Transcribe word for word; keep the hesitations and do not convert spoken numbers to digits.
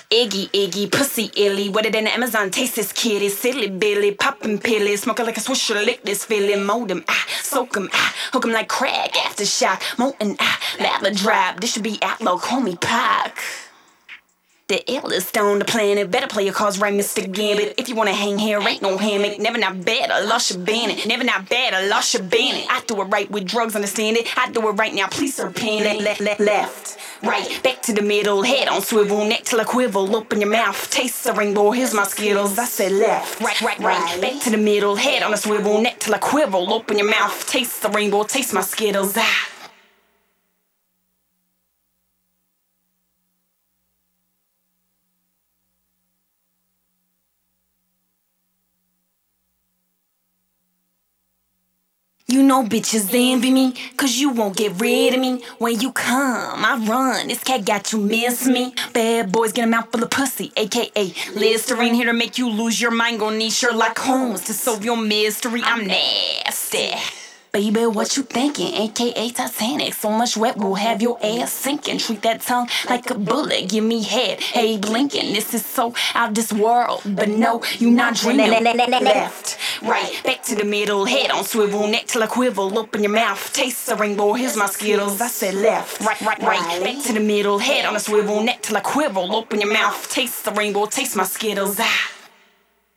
Iggy, Iggy, pussy illy. Wetter than the Amazon, taste this kitty. Silly Billy, poppin' pillies. Smoking like a swisher, lick this feeling. Mold 'em, ah, soak 'em, ah. Hook 'em like crack after shot. Molten, ah, lava drop. This should be outlaw, call me Pac. The illest on the planet. Better play your cards right, Mister Gambit. If you wanna hang here, ain't no hammock. Never not bad, I lost your bandit. Never not bad, I lost your bandit. I do it right with drugs, understand it. I do it right now, please sir panic. Left, left, left, right, back to the middle. Head on swivel, neck till I quivel. Open your mouth, taste the rainbow. Here's my Skittles. I said left, right, right, right, back to the middle. Head on a swivel, neck till I quivel. Open your mouth, taste the rainbow. Taste my Skittles. Ah. You know bitches envy me, cause you won't get rid of me. When you come, I run, this cat got you miss me. Bad boys get a mouthful of pussy, aka Listerine. Here to make you lose your mind, gon' need Sherlock Holmes to solve your mystery. I'm nasty. Baby, what you thinking? A K A Titanic. So much wet will have your ass sinking. Treat that tongue like a bullet. Give me head. Hey, blinking. This is so out this world. But no, you not dreaming. Left, right, back to the middle. Head on swivel, neck till I quivel. Open your mouth, taste the rainbow. Here's my Skittles. I said left, right, right, right, back to the middle. Head on a swivel, neck till I quivel. Open your mouth, taste the rainbow. Taste my Skittles. Ah.